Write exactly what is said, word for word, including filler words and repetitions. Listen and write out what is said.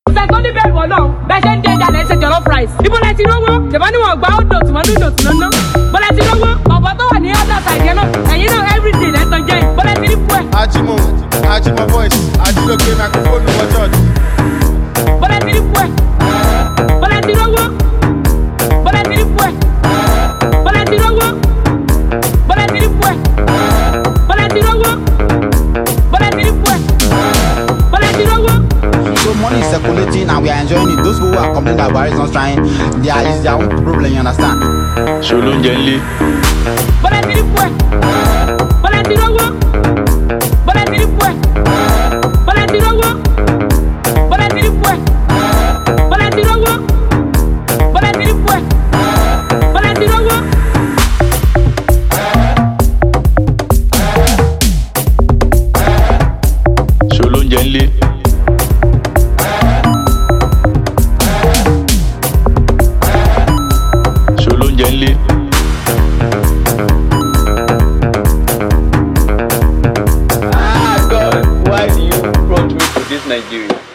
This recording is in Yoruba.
Ṣẹ́gun ní bẹ́ẹ̀ wọ̀ náà bẹ́ẹ̀ ṣe ń dé ẹja lẹ́sẹ̀ jọ̀lọ́ fries. Ibo lẹ ti rówó? Ṣèbá ni wọ́n gba ọ̀dọ̀ tí wọ́n ní ìdòtí lọ́nà. Bọ́lá ti rówó? Ọ̀bọ̀ tó wà ní ọ̀dọ̀ ṣàìjẹ́ náà. Ẹ̀yin náà everyday lẹ́tọ̀ jẹ́. Bọ́lá ti rí fún ẹ̀. Ajimo, Ajimo voice, Ajiloke microphone for church. Bọ́lá ti rí fún ẹ̀. Bọ́lá ti rówó? Bọ́lá ti rí fún ẹ̀. Bọ́lá ti rówó? Bọ́lá ti rí fún ẹ̀. Bọ́lá ti rówó? Bọ́lá ti rí fún ẹ̀. Bọ́lá ti rówó? So money is circulating and we are enjoying it. Those who are complaining that Buhari is not trying, they are, it's their own problem, you understand? Ṣolú ń jẹ ńlé. Bọ́lá ti rí fún ẹ̀. Bọ́lá ti rówó? Bọ́lá ti rí fún ẹ̀. Bọ́lá ti rówó? Bọ́lá ti rí fún ẹ̀. Bọ́lá ti rówó? Bọ́lá ti rí fún ẹ̀. Bọ́lá ti rówó? Ṣolú ń jẹ ńlé. Ṣolú ń jẹ ńlé. Ah God, why do you brought me to this Nigeria?